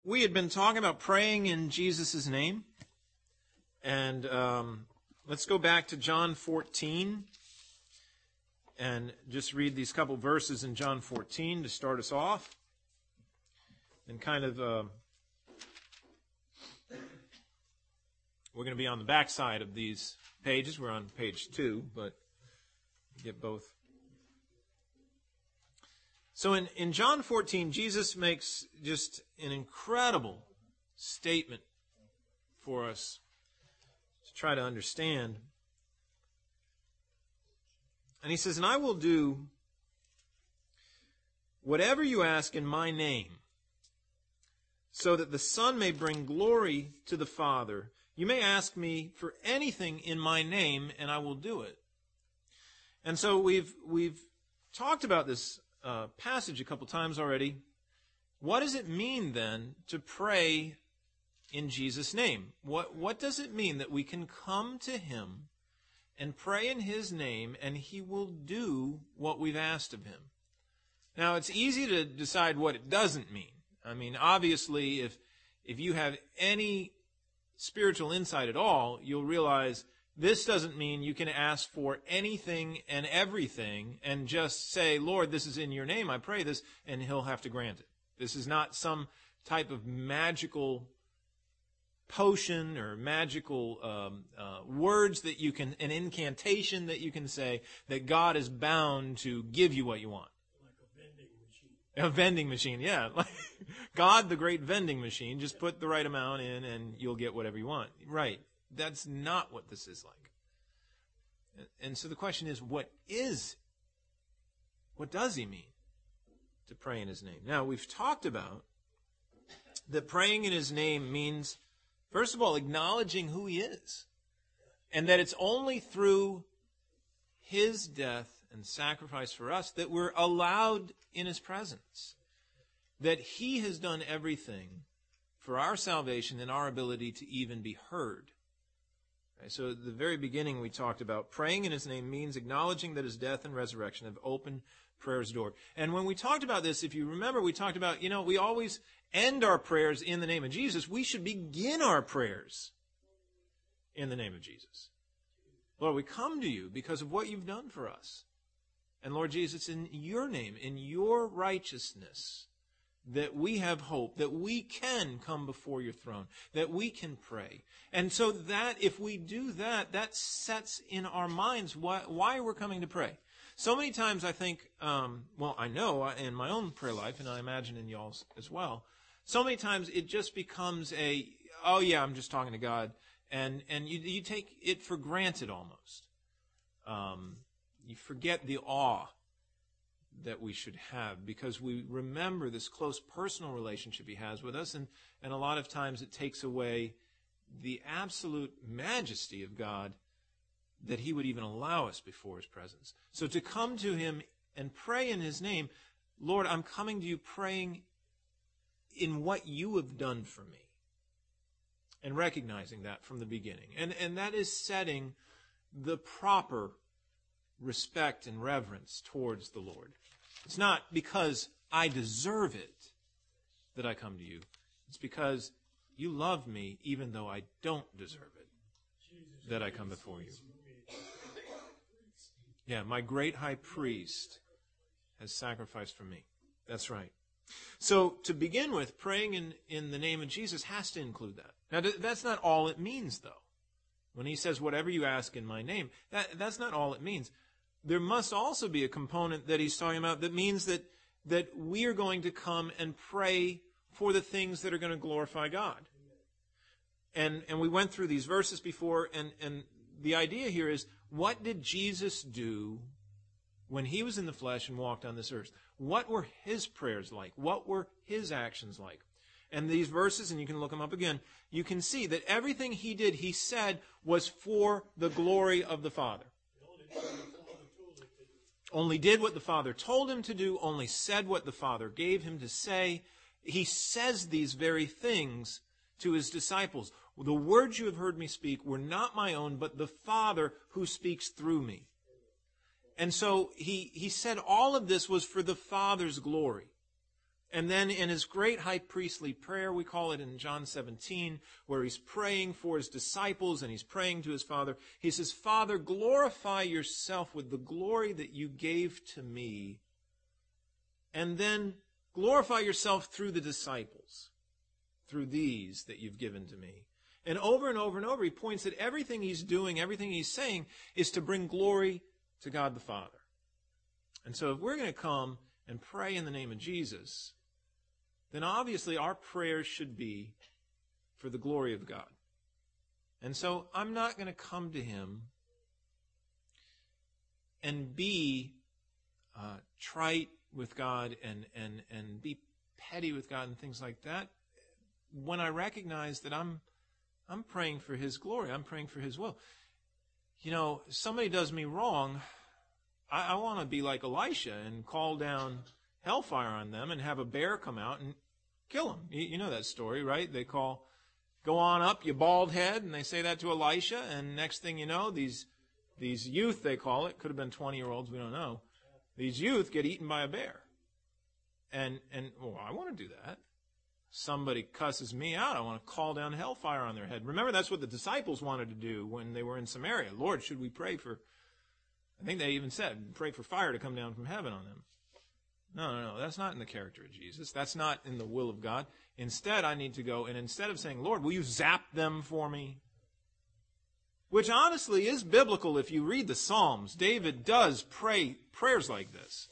We had been talking about praying in Jesus' name, and let's go back to John 14 and just read these couple verses in John 14 to start us off, and kind of we're going to be on the back side of these pages. We're on page 2, but get both. So in John 14, Jesus makes just an incredible statement for us to try to understand. And he says, "And I will do whatever you ask in my name, so that the Son may bring glory to the Father. You may ask me for anything in my name, and I will do it." And so we've talked about this passage a couple times already. What does it mean then to pray in Jesus' name? What does it mean that we can come to him and pray in his name and he will do what we've asked of him? Now, it's easy to decide what it doesn't mean. I mean, obviously, if you have any spiritual insight at all, you'll realize this doesn't mean you can ask for anything and everything and just say, "Lord, this is in your name, I pray this," and he'll have to grant it. This is not some type of magical potion or magical words that you can, an incantation that you can say that God is bound to give you what you want. Like a vending machine. A vending machine, yeah. Like God, the great vending machine, just put the right amount in and you'll get whatever you want. Right. That's not what this is like. And so the question is, what does he mean to pray in his name? Now, we've talked about that praying in his name means, first of all, acknowledging who he is. And that it's only through his death and sacrifice for us that we're allowed in his presence. That he has done everything for our salvation and our ability to even be heard. So at the very beginning we talked about praying in his name means acknowledging that his death and resurrection have opened prayer's door. And when we talked about this, if you remember, we talked about, we always end our prayers in the name of Jesus. We should begin our prayers in the name of Jesus. Lord, we come to you because of what you've done for us. And Lord Jesus, in your name, in your righteousness, that we have hope, that we can come before your throne, that we can pray. And so that if we do that, that sets in our minds why we're coming to pray. So many times I think, I know in my own prayer life, and I imagine in y'all's as well, so many times it just becomes I'm just talking to God, and you take it for granted almost. You forget the awe that we should have because we remember this close personal relationship he has with us, and a lot of times it takes away the absolute majesty of God that he would even allow us before his presence. So to come to him and pray in his name, Lord, I'm coming to you praying in what you have done for me, and recognizing that from the beginning. And that is setting the proper respect and reverence towards the Lord. It's not because I deserve it that I come to you. It's because you love me even though I don't deserve it that I come before you. Yeah, my great high priest has sacrificed for me. That's right. So to begin with, praying in the name of Jesus has to include that. Now, that's not all it means, though. When he says, whatever you ask in my name, that's not all it means. There must also be a component that he's talking about that means that we are going to come and pray for the things that are going to glorify God. And we went through these verses before, and the idea here is, what did Jesus do when he was in the flesh and walked on this earth? What were his prayers like? What were his actions like? And these verses, and you can look them up again, you can see that everything he did, he said, was for the glory of the Father. Only did what the Father told him to do, only said what the Father gave him to say. He says these very things to his disciples. The words you have heard me speak were not my own, but the Father who speaks through me. And so he said all of this was for the Father's glory. And then in his great high priestly prayer, we call it in John 17, where he's praying for his disciples and he's praying to his Father, he says, Father, glorify yourself with the glory that you gave to me, and then glorify yourself through the disciples, through these that you've given to me. And over, he points that everything he's doing, everything he's saying, is to bring glory to God the Father. And so if we're going to come and pray in the name of Jesus, then obviously our prayers should be for the glory of God. And so I'm not going to come to him and be trite with God and be petty with God and things like that when I recognize that I'm praying for his glory. I'm praying for his will. You know, somebody does me wrong, I want to be like Elisha and call down hellfire on them and have a bear come out and kill them. You know that story, right? They go on up, you bald head, and they say that to Elisha, and next thing you know, these youth, they call it, could have been 20-year-olds, we don't know, these youth get eaten by a bear. And I want to do that. Somebody cusses me out, I want to call down hellfire on their head. Remember, that's what the disciples wanted to do when they were in Samaria. Lord, should we pray for, I think they even said, pray for fire to come down from heaven on them. No, that's not in the character of Jesus. That's not in the will of God. Instead, I need to go, and instead of saying, Lord, will you zap them for me? Which honestly is biblical if you read the Psalms. David does pray prayers like this.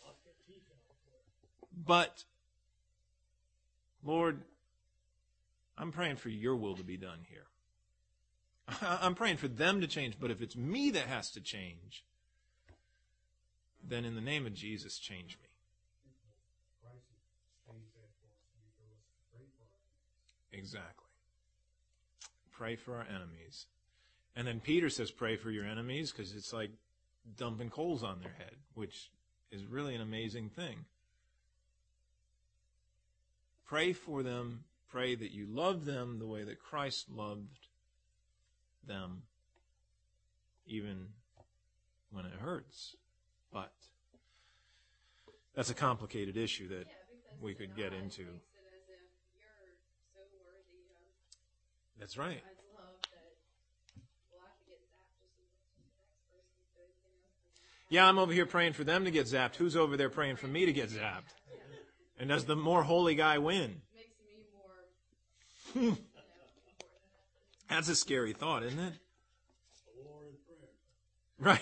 But, Lord, I'm praying for your will to be done here. I'm praying for them to change, but if it's me that has to change, then in the name of Jesus, change me. Exactly. Pray for our enemies. And then Peter says pray for your enemies because it's like dumping coals on their head, which is really an amazing thing. Pray for them. Pray that you love them the way that Christ loved them, even when it hurts. But that's a complicated issue that we could get into. That's right. Yeah, I'm over here praying for them to get zapped. Who's over there praying for me to get zapped? And does the more holy guy win? That's a scary thought, isn't it? Right.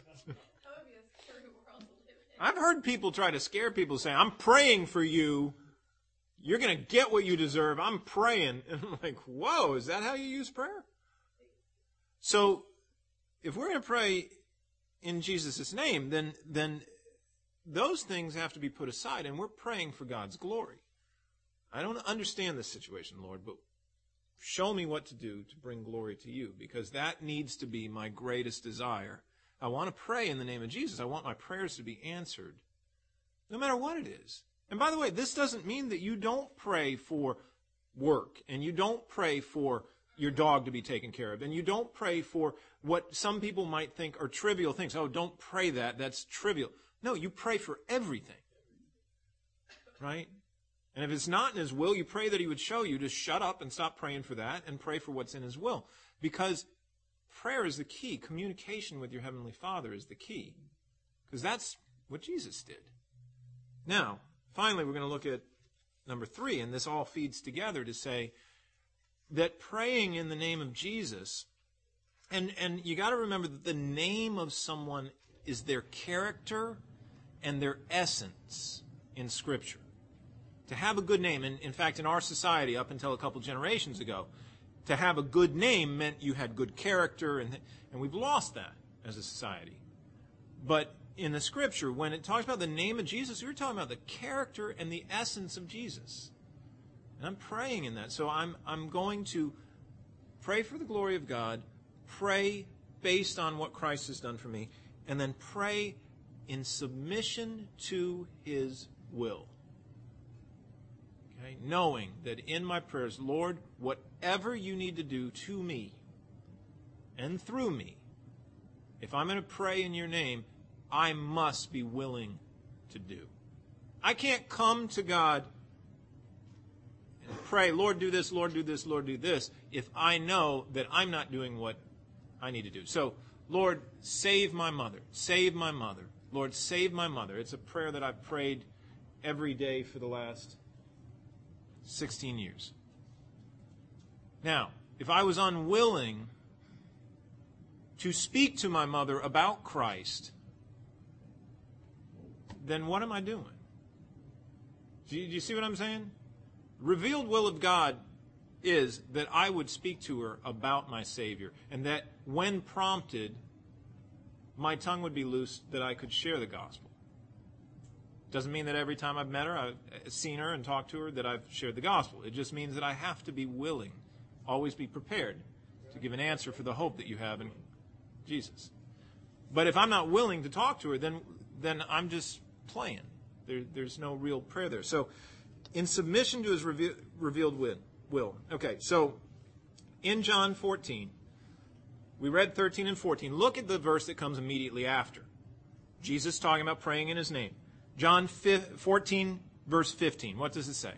I've heard people try to scare people, say, I'm praying for you. You're going to get what you deserve. I'm praying. And I'm like, whoa, is that how you use prayer? So, if we're going to pray in Jesus' name, then those things have to be put aside, and we're praying for God's glory. I don't understand this situation, Lord, but show me what to do to bring glory to you, because that needs to be my greatest desire. I want to pray in the name of Jesus. I want my prayers to be answered, no matter what it is. And by the way, this doesn't mean that you don't pray for work, and you don't pray for your dog to be taken care of, and you don't pray for what some people might think are trivial things. Oh, don't pray that. That's trivial. No, you pray for everything. Right? And if it's not in his will, you pray that he would show you to shut up and stop praying for that and pray for what's in his will. Because prayer is the key. Communication with your Heavenly Father is the key. Because that's what Jesus did. Now, finally, we're going to look at number 3, and this all feeds together to say that praying in the name of Jesus, and you got to remember that the name of someone is their character and their essence in Scripture. To have a good name, and in fact, in our society, up until a couple generations ago, to have a good name meant you had good character, and we've lost that as a society. But in the Scripture, when it talks about the name of Jesus, we're talking about the character and the essence of Jesus. And I'm praying in that. So I'm going to pray for the glory of God, pray based on what Christ has done for me, and then pray in submission to his will. Okay? Knowing that in my prayers, Lord, whatever you need to do to me and through me, if I'm going to pray in your name, I must be willing to do. I can't come to God pray, Lord, do this, Lord, do this, Lord, do this, if I know that I'm not doing what I need to do. So, Lord, save my mother. Save my mother. Lord, save my mother. It's a prayer that I've prayed every day for the last 16 years. Now, if I was unwilling to speak to my mother about Christ, then what am I doing? Do you see what I'm saying? Revealed will of God is that I would speak to her about my Savior, and that when prompted, my tongue would be loose that I could share the gospel. Doesn't mean that every time I've met her, I've seen her and talked to her, that I've shared the gospel. It just means that I have to be willing, always be prepared to give an answer for the hope that you have in Jesus. But if I'm not willing to talk to her, then I'm just playing. There's no real prayer there. So, in submission to his revealed will. Okay, so in John 14, we read 13 and 14. Look at the verse that comes immediately after. Jesus talking about praying in his name. John 14, verse 15. What does it say?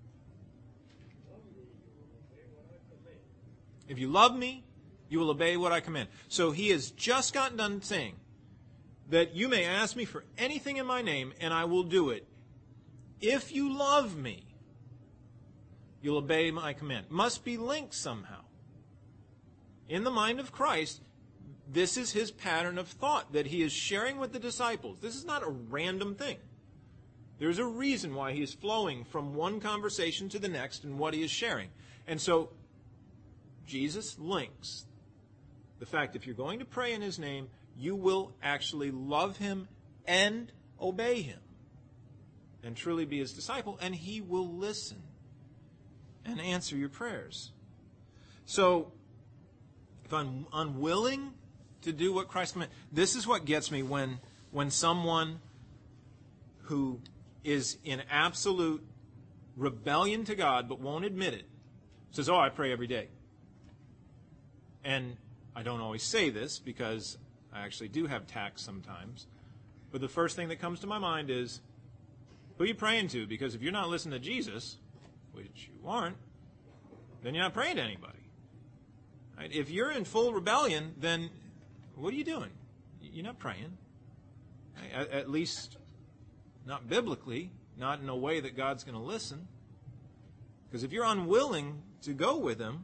If you love me, you will obey what I command. So he has just gotten done saying that you may ask me for anything in my name, and I will do it. If you love me, you'll obey my command. Must be linked somehow. In the mind of Christ, this is his pattern of thought that he is sharing with the disciples. This is not a random thing. There's a reason why he is flowing from one conversation to the next in what he is sharing. And so, Jesus links the fact if you're going to pray in his name, you will actually love him and obey him and truly be his disciple, and he will listen and answer your prayers. So, if I'm unwilling to do what Christ commanded, this is what gets me when someone who is in absolute rebellion to God but won't admit it says, I pray every day. And I don't always say this because I actually do have tact sometimes. But the first thing that comes to my mind is, who are you praying to? Because if you're not listening to Jesus, which you aren't, then you're not praying to anybody. Right? If you're in full rebellion, then what are you doing? You're not praying. Right? At least not biblically, not in a way that God's going to listen. Because if you're unwilling to go with him,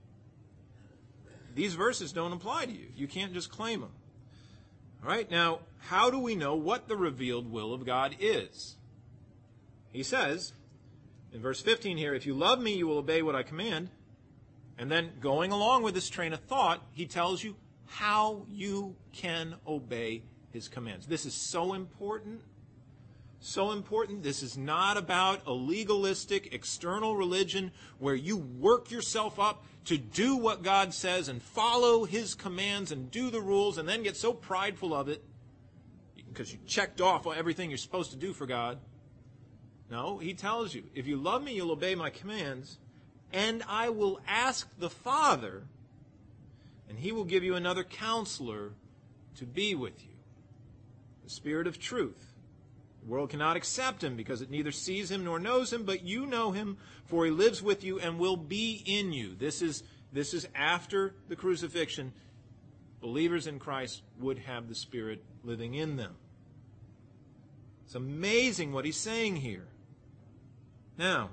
these verses don't apply to you. You can't just claim them. All right, now, how do we know what the revealed will of God is? He says, in verse 15 here, if you love me, you will obey what I command. And then going along with this train of thought, he tells you how you can obey his commands. This is so important. So important. This is not about a legalistic external religion where you work yourself up to do what God says and follow his commands and do the rules and then get so prideful of it because you checked off everything you're supposed to do for God. No, he tells you, if you love me, you'll obey my commands, and I will ask the Father, and he will give you another counselor to be with you, the Spirit of truth. The world cannot accept him because it neither sees him nor knows him, but you know him, for he lives with you and will be in you. This is after the crucifixion. Believers in Christ would have the Spirit living in them. It's amazing what he's saying here. Now,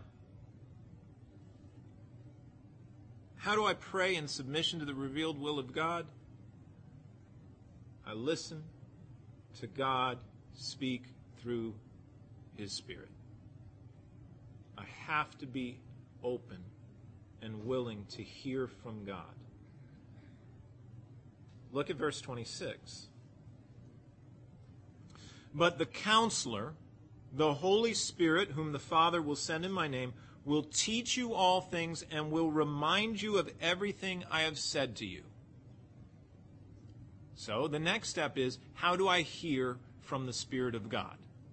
how do I pray in submission to the revealed will of God? I listen to God speak through his Spirit. I have to be open and willing to hear from God. Look at verse 26. But the counselor, the Holy Spirit, whom the Father will send in my name, will teach you all things and will remind you of everything I have said to you. So the next step is, how do I hear from the Spirit of God?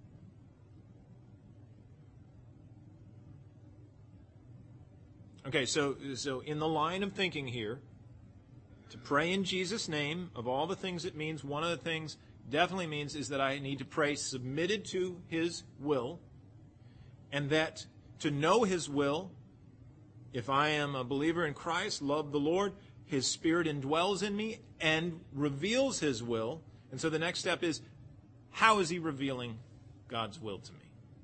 Okay, so in the line of thinking here, to pray in Jesus' name, of all the things it means, one of the things definitely means is that I need to pray submitted to his will, and that to know his will If I am a believer in Christ, love the Lord, His Spirit indwells in me and reveals His will. And so the next step is, how is He revealing God's will to me?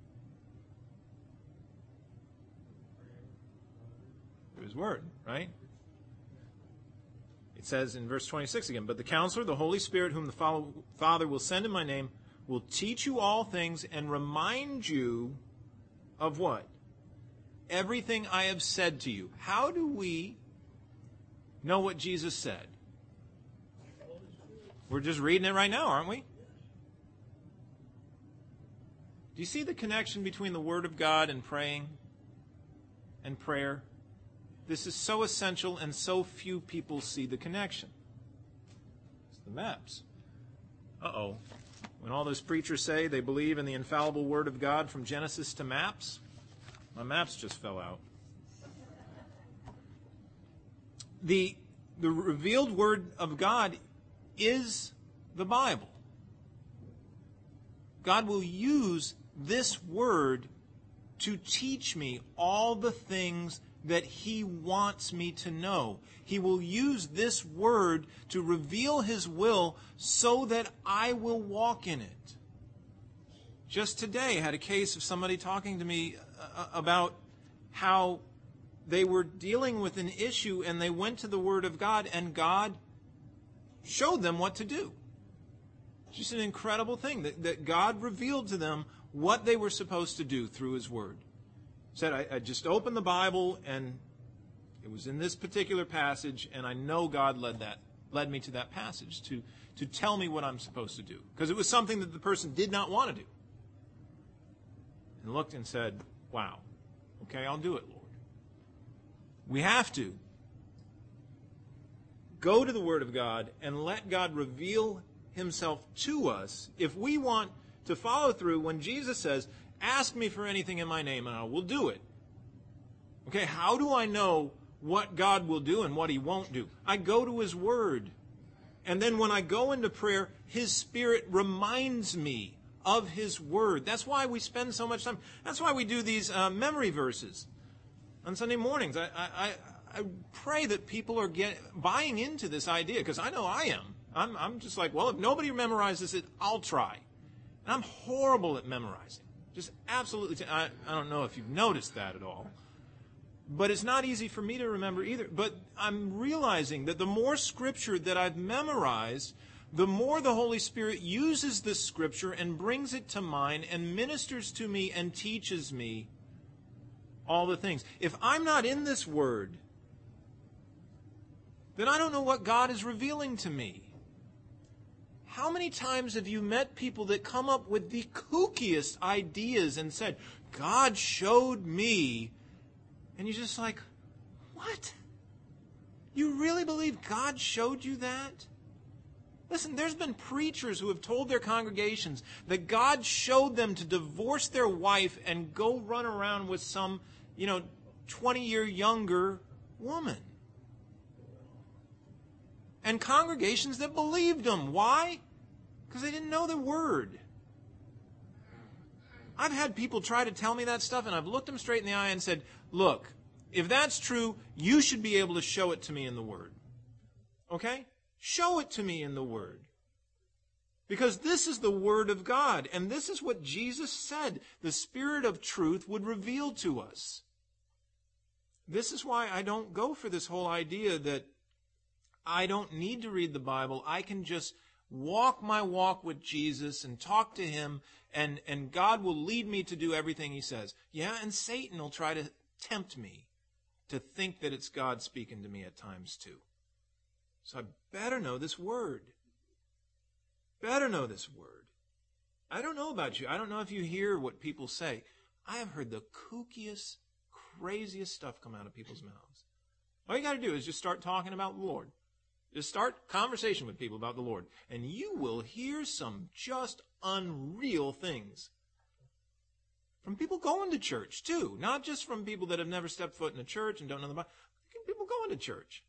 Through His Word, right? It says in verse 26 again, but the Counselor, the Holy Spirit, whom the Father will send in my name, will teach you all things and remind you of what? Everything I have said to you. How do we know what Jesus said? We're just reading it right now, aren't we? Do you see the connection between the Word of God and praying and prayer? This is so essential, and so few people see the connection. It's the maps. Uh-oh. When all those preachers say they believe in the infallible Word of God from Genesis to maps, my maps just fell out. The revealed Word of God is the Bible. God will use this Word to teach me all the things that He wants me to know. He will use this Word to reveal His will so that I will walk in it. Just today, I had a case of somebody talking to me about how they were dealing with an issue and they went to the Word of God and God showed them what to do. Just an incredible thing that God revealed to them what they were supposed to do through His Word. Said, I just opened the Bible and it was in this particular passage, and I know God led me to that passage to tell me what I'm supposed to do. Because it was something that the person did not want to do. And looked and said, wow, okay, I'll do it, Lord. We have to go to the Word of God and let God reveal Himself to us if we want to follow through when Jesus says, ask me for anything in my name and I will do it. Okay, how do I know what God will do and what He won't do? I go to His Word. And then when I go into prayer, His Spirit reminds me of His Word. That's why we spend so much time. That's why we do these memory verses on Sunday mornings. I pray that people are buying into this idea, because I know I am. I'm just like, well, if nobody memorizes it, I'll try. And I'm horrible at memorizing. Just absolutely. I don't know if you've noticed that at all. But it's not easy for me to remember either. But I'm realizing that the more Scripture that I've memorized, the more the Holy Spirit uses this Scripture and brings it to mind and ministers to me and teaches me all the things. If I'm not in this Word, then I don't know what God is revealing to me. How many times have you met people that come up with the kookiest ideas and said, God showed me, and you're just like, what? You really believe God showed you that? Listen, there's been preachers who have told their congregations that God showed them to divorce their wife and go run around with some, 20-year younger woman. And congregations that believed them. Why? Because they didn't know the Word. I've had people try to tell me that stuff, and I've looked them straight in the eye and said, look, if that's true, you should be able to show it to me in the Word. Okay? Show it to me in the Word. Because this is the Word of God, and this is what Jesus said the Spirit of truth would reveal to us. This is why I don't go for this whole idea that I don't need to read the Bible. I can just walk my walk with Jesus and talk to Him, and God will lead me to do everything He says. Yeah, and Satan will try to tempt me to think that it's God speaking to me at times too. So I better know this Word. Better know this Word. I don't know about you. I don't know if you hear what people say. I have heard the kookiest, craziest stuff come out of people's mouths. All you got to do is just start talking about the Lord. Just start conversation with people about the Lord, and you will hear some just unreal things. From people going to church, too. Not just from people that have never stepped foot in a church and don't know the Bible. People going to church.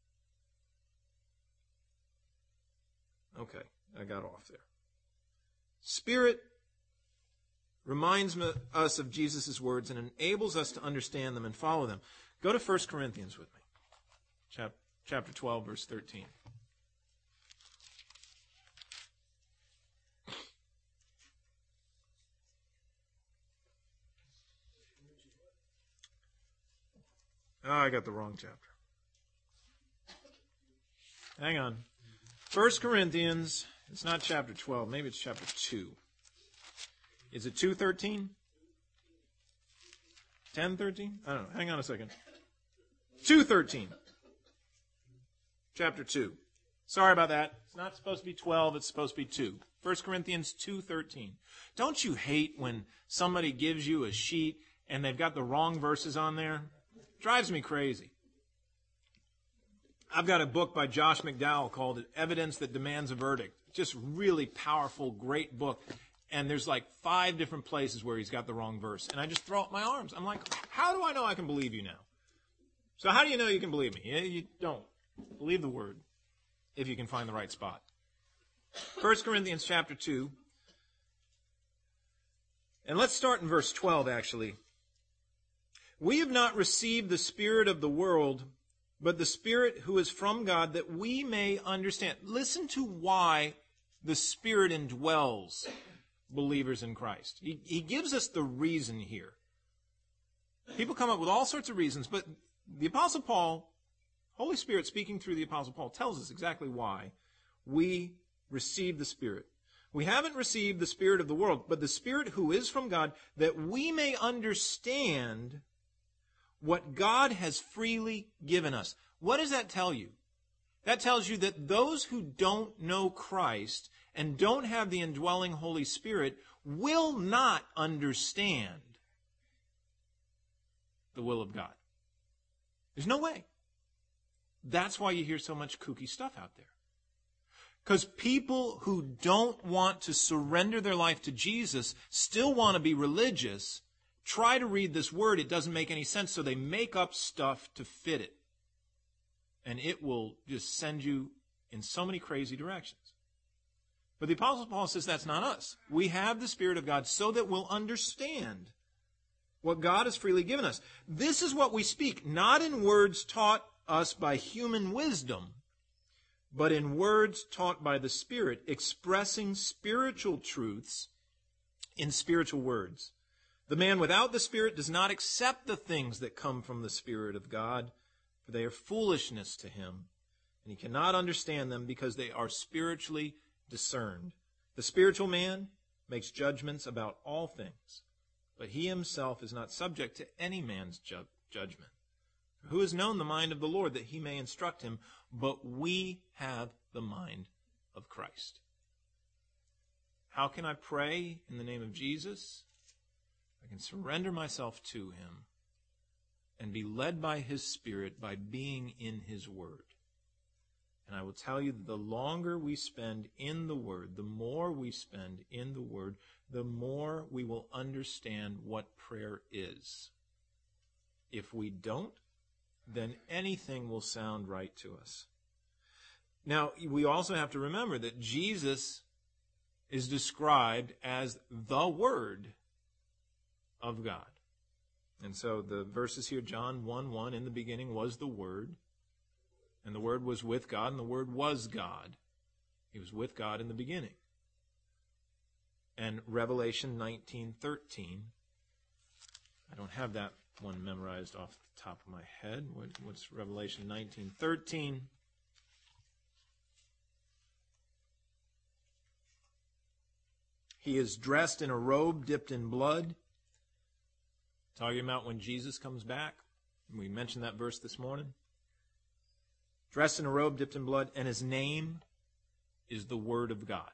Okay, I got off there. Spirit reminds us of Jesus' words and enables us to understand them and follow them. Go to 1 Corinthians with me. Chapter 12, verse 13. Oh, I got the wrong chapter. Hang on. 1 Corinthians, it's not chapter 12, maybe it's chapter 2. Is it 2:13? 10:13? I don't know. Hang on a second. 2:13. Chapter 2. Sorry about that. It's not supposed to be 12, it's supposed to be 2. 1 Corinthians 2:13. Don't you hate when somebody gives you a sheet and they've got the wrong verses on there? Drives me crazy. I've got a book by Josh McDowell called Evidence That Demands a Verdict. Just really powerful, great book. And there's like 5 different places where he's got the wrong verse. And I just throw up my arms. I'm like, how do I know I can believe you now? So how do you know you can believe me? You don't. Believe the word if you can find the right spot. 1 Corinthians chapter 2. And let's start in verse 12, actually. We have not received the spirit of the world, but the Spirit who is from God, that we may understand. Listen to why the Spirit indwells believers in Christ. He gives us the reason here. People come up with all sorts of reasons, but the Apostle Paul, Holy Spirit speaking through the Apostle Paul, tells us exactly why we receive the Spirit. We haven't received the spirit of the world, but the Spirit who is from God, that we may understand what God has freely given us. What does that tell you? That tells you that those who don't know Christ and don't have the indwelling Holy Spirit will not understand the will of God. There's no way. That's why you hear so much kooky stuff out there. Because people who don't want to surrender their life to Jesus still want to be religious. Try to read this word, it doesn't make any sense, so they make up stuff to fit it. And it will just send you in so many crazy directions. But the Apostle Paul says that's not us. We have the Spirit of God so that we'll understand what God has freely given us. This is what we speak, not in words taught us by human wisdom, but in words taught by the Spirit, expressing spiritual truths in spiritual words. The man without the Spirit does not accept the things that come from the Spirit of God, for they are foolishness to him, and he cannot understand them because they are spiritually discerned. The spiritual man makes judgments about all things, but he himself is not subject to any man's judgment. Who has known the mind of the Lord that he may instruct him? But we have the mind of Christ. How can I pray in the name of Jesus? I can surrender myself to him and be led by his Spirit by being in his word. And I will tell you that the longer we spend in the word, the more we spend in the word, the more we will understand what prayer is. If we don't, then anything will sound right to us. Now, we also have to remember that Jesus is described as the Word of God. And so the verses here, John 1:1, in the beginning was the Word, and the Word was with God, and the Word was God. He was with God in the beginning. And Revelation 19:13, I don't have that one memorized off the top of my head. What's Revelation 19:13? He is dressed in a robe dipped in blood. Talking about when Jesus comes back. We mentioned that verse this morning. Dressed in a robe dipped in blood, and his name is the Word of God.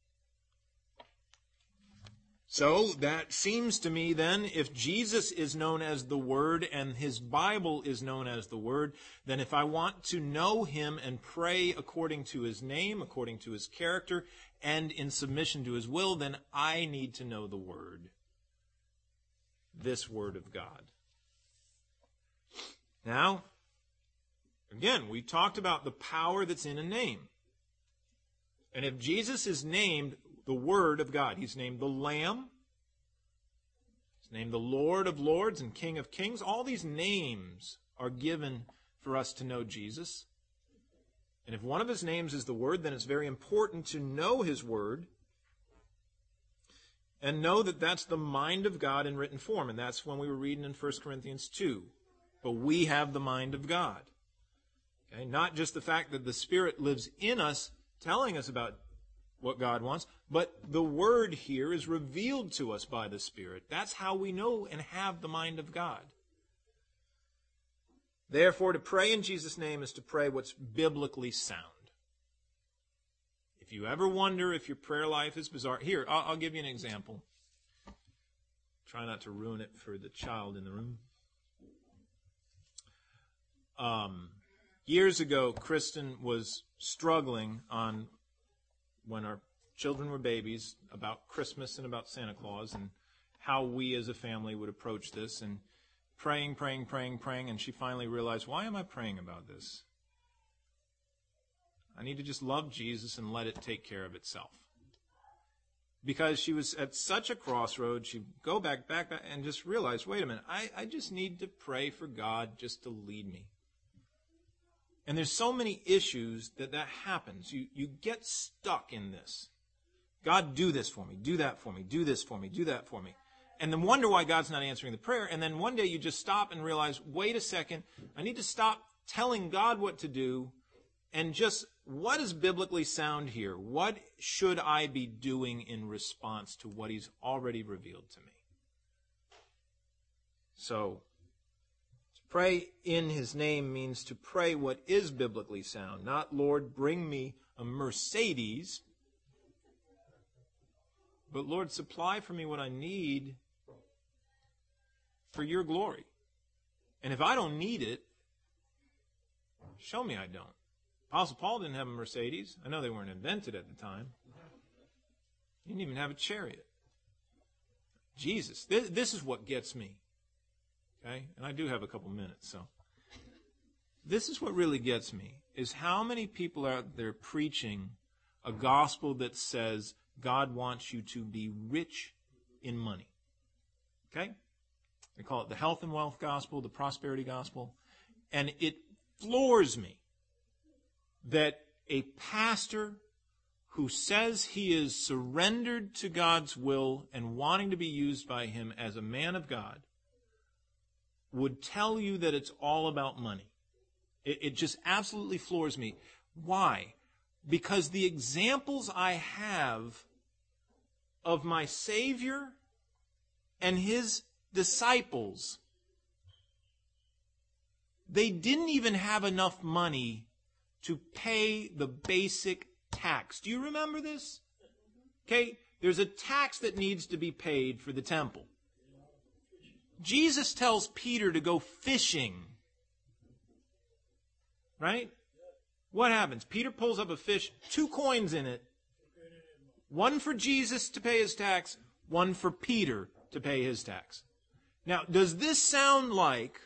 So that seems to me then, if Jesus is known as the Word and his Bible is known as the Word, then if I want to know him and pray according to his name, according to his character, and in submission to his will, then I need to know the Word. This Word of God. Now, again, we talked about the power that's in a name. And if Jesus is named the Word of God, he's named the Lamb, he's named the Lord of Lords and King of Kings, all these names are given for us to know Jesus. And if one of his names is the Word, then it's very important to know his Word and know that that's the mind of God in written form. And that's when we were reading in 1 Corinthians 2. But we have the mind of God. Okay? Not just the fact that the Spirit lives in us telling us about what God wants, but the Word here is revealed to us by the Spirit. That's how we know and have the mind of God. Therefore, to pray in Jesus' name is to pray what's biblically sound. If you ever wonder if your prayer life is bizarre, here, I'll give you an example. Try not to ruin it for the child in the room. Years ago, Kristen was struggling when our children were babies, about Christmas and about Santa Claus and how we as a family would approach this, and praying, and she finally realized, why am I praying about this? I need to just love Jesus and let it take care of itself. Because she was at such a crossroad, she'd go back, and just realize, wait a minute, I just need to pray for God just to lead me. And there's so many issues that happens. You get stuck in this. God, do this for me, do that for me, do this for me, do that for me. And then wonder why God's not answering the prayer. And then one day you just stop and realize, wait a second, I need to stop telling God what to do and just, what is biblically sound here? What should I be doing in response to what he's already revealed to me? So, to pray in his name means to pray what is biblically sound. Not, Lord, bring me a Mercedes, but Lord, supply for me what I need for your glory. And if I don't need it, show me I don't. Apostle Paul didn't have a Mercedes. I know they weren't invented at the time. He didn't even have a chariot. Jesus, this is what gets me. Okay? And I do have a couple minutes, so. This is what really gets me, is how many people are out there preaching a gospel that says God wants you to be rich in money. Okay? They call it the health and wealth gospel, the prosperity gospel. And it floors me that a pastor who says he is surrendered to God's will and wanting to be used by him as a man of God would tell you that it's all about money. It just absolutely floors me. Why? Because the examples I have of my Savior and his disciples, they didn't even have enough money to pay the basic tax. Do you remember this? Okay, there's a tax that needs to be paid for the temple. Jesus tells Peter to go fishing. Right? What happens? Peter pulls up a fish, 2 coins in it. One for Jesus to pay his tax, one for Peter to pay his tax. Now, does this sound like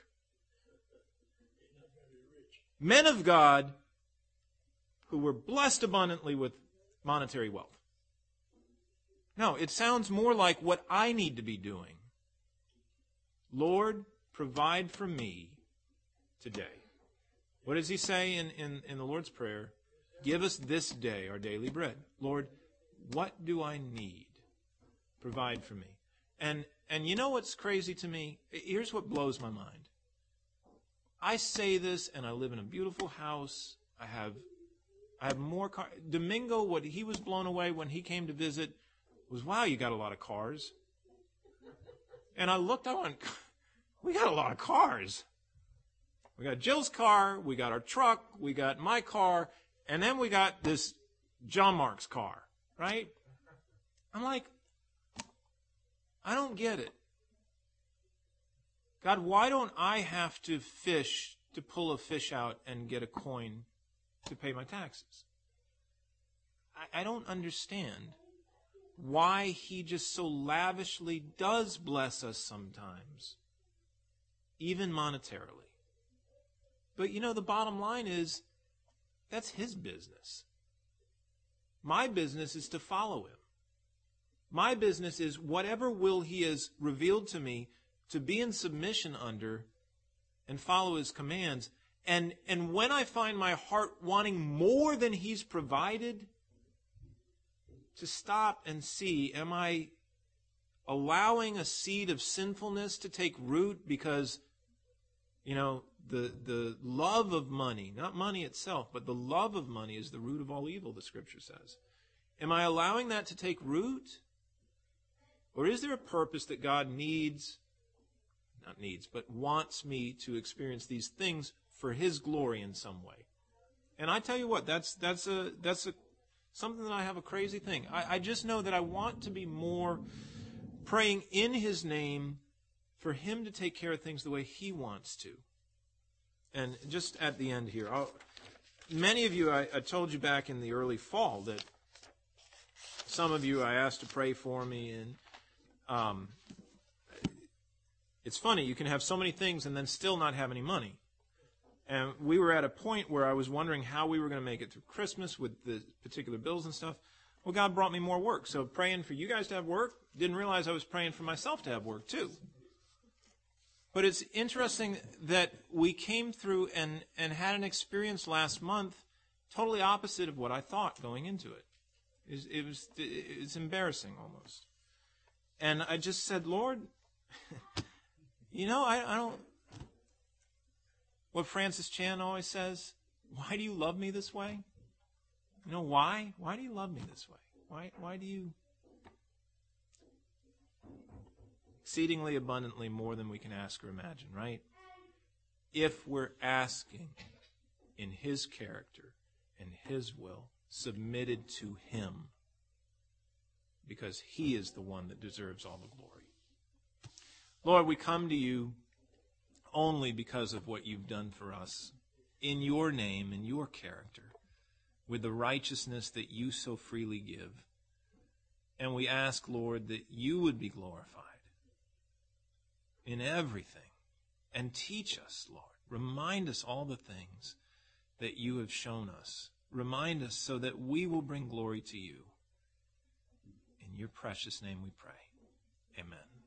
men of God who were blessed abundantly with monetary wealth? No, it sounds more like what I need to be doing. Lord, provide for me today. What does he say in the Lord's Prayer? Give us this day our daily bread. Lord, what do I need? Provide for me. And you know what's crazy to me? Here's what blows my mind. I say this, and I live in a beautiful house. I have more cars. Domingo, what he was blown away when he came to visit was, wow, you got a lot of cars. And I looked, I went, we got a lot of cars. We got Jill's car, we got our truck, we got my car, and then we got this John Mark's car, right? I'm like, I don't get it. God, why don't I have to fish to pull a fish out and get a coin to pay my taxes? I don't understand why he just so lavishly does bless us sometimes, even monetarily. But you know, the bottom line is, that's his business. My business is to follow him. My business is whatever will he has revealed to me to be in submission under, and follow his commands. And when I find my heart wanting more than he's provided, to stop and see, am I allowing a seed of sinfulness to take root because, the love of money, not money itself, but the love of money is the root of all evil, the Scripture says. Am I allowing that to take root? Or is there a purpose that God wants me to experience these things for his glory in some way? And I tell you what, that's something that I have a crazy thing. I just know that I want to be more praying in his name for him to take care of things the way he wants to. And just at the end here, many of you, I told you back in the early fall that some of you I asked to pray for me, and it's funny, you can have so many things and then still not have any money. And we were at a point where I was wondering how we were going to make it through Christmas with the particular bills and stuff. Well, God brought me more work. So praying for you guys to have work, didn't realize I was praying for myself to have work too. But it's interesting that we came through and had an experience last month totally opposite of what I thought going into it. It's embarrassing almost. And I just said, Lord, I don't... What Francis Chan always says, why do you love me this way? Why? Why do you love me this way? Why do you... Exceedingly abundantly more than we can ask or imagine, right? If we're asking in his character and his will, submitted to him, because he is the one that deserves all the glory. Lord, we come to you only because of what you've done for us in your name, in your character, with the righteousness that you so freely give. And we ask, Lord, that you would be glorified in everything. And teach us, Lord. Remind us all the things that you have shown us. Remind us so that we will bring glory to you. In your precious name we pray. Amen.